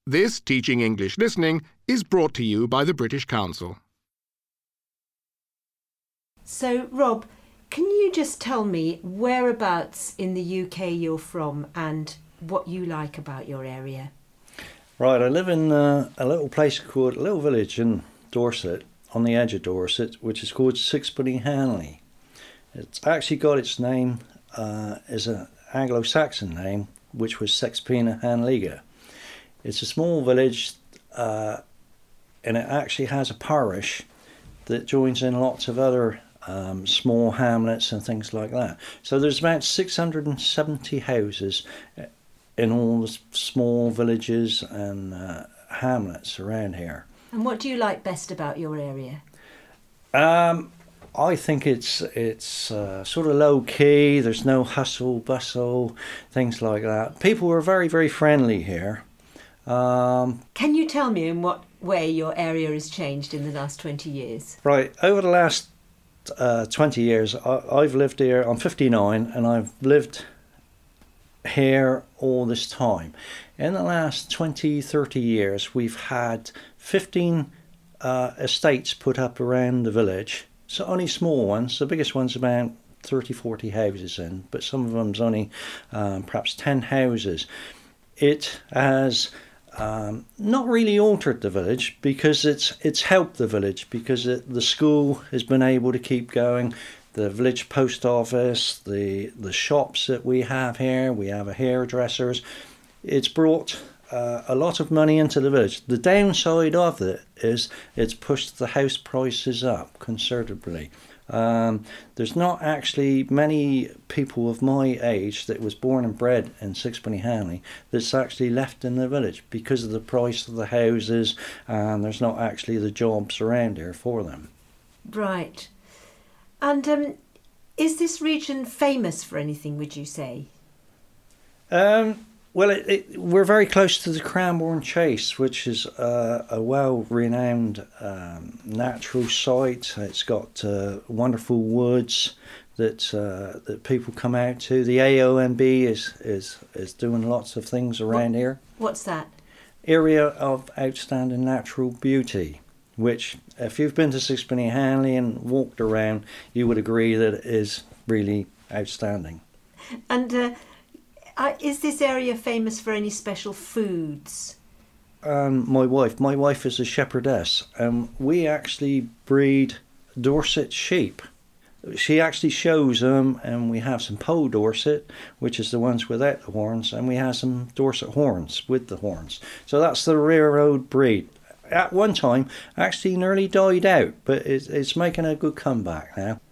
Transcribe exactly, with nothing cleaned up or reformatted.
This Teaching English Listening is brought to you by the British Council. So, Rob, can you just tell me whereabouts in the U K you're from and what you like about your area? Right, I live in uh, a little place called, a little village in Dorset, on the edge of Dorset, which is called Sixpenny Hanley. It's actually got its name uh, as an Anglo-Saxon name, which was Sexpena Hanliga. It's a small village, uh, and it actually has a parish that joins in lots of other um, small hamlets and things like that. So there's about six hundred seventy houses in all the small villages and uh, hamlets around here. And what do you like best about your area? Um, I think it's it's uh, sort of low key. There's no hustle bustle, things like that. People are very very friendly here. Um, Can you tell me in what way your area has changed in the last twenty years? Right, over the last uh, twenty years, I, I've lived here. I'm fifty-nine, and I've lived here all this time. In the last twenty, thirty years, we've had fifteen uh, estates put up around the village. So only small ones. The biggest one's about thirty, forty houses in, but some of them's only um, perhaps ten houses. It has um, not really altered the village because it's it's helped the village because it, the school has been able to keep going. The village post office, the the shops that we have here, we have a hairdressers. It's brought uh, a lot of money into the village. The downside of it is it's pushed the house prices up considerably. Um, there's not actually many people of my age that was born and bred in Sixpenny Hanley that's actually left in the village because of the price of the houses, and there's not actually the jobs around here for them. Right. And um, is this region famous for anything, would you say? Um, well, it, it, we're very close to the Cranbourne Chase, which is uh, a well-renowned um, natural site. It's got uh, wonderful woods that uh, that people come out to. The A O M B is, is, is doing lots of things around what, here. What's that? Area of Outstanding Natural Beauty, which if you've been to Sixpenny Hanley and walked around, you would agree that it is really outstanding. And uh, uh, is this area famous for any special foods? Um, my wife, my wife is a shepherdess, and we actually breed Dorset sheep. She actually shows them, and we have some Poe Dorset, which is the ones without the horns, and we have some Dorset horns with the horns. So that's the railroad breed. At one time, actually nearly died out, but it's, it's making a good comeback now.